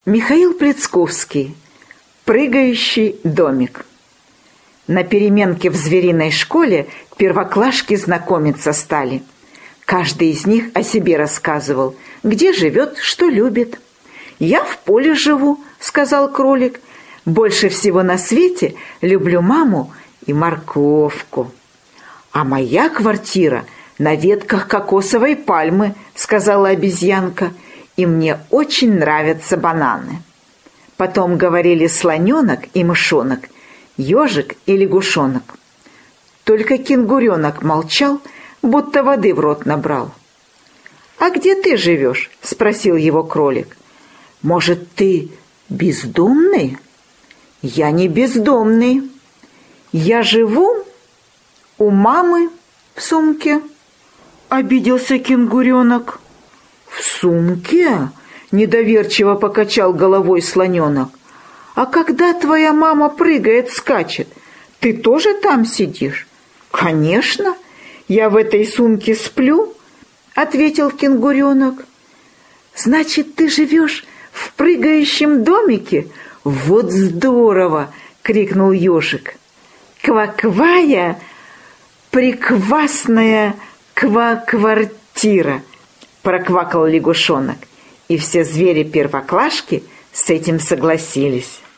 Михаил Плецковский. Прыгающий домик. На переменке в звериной школе первоклашки знакомиться стали. Каждый из них о себе рассказывал, где живет, что любит. «Я в поле живу», — сказал кролик. «Больше всего на свете люблю маму и морковку». «А моя квартира на ветках кокосовой пальмы», — сказала обезьянка. «И мне очень нравятся бананы». Потом говорили слоненок и мышонок, ежик и лягушонок. Только кенгуренок молчал, будто воды в рот набрал. «А где ты живешь?» — спросил его кролик. «Может, ты бездомный?» «Я не бездомный. Я живу у мамы в сумке», — обиделся кенгуренок. «В сумке?» — недоверчиво покачал головой слоненок. «А когда твоя мама прыгает, скачет, ты тоже там сидишь?» «Конечно, я в этой сумке сплю», — ответил кенгуренок. «Значит, ты живешь в прыгающем домике? Вот здорово!» — крикнул ежик. «Кваквая, приквасная квартира!» — проквакал лягушонок, и все звери-первоклашки с этим согласились.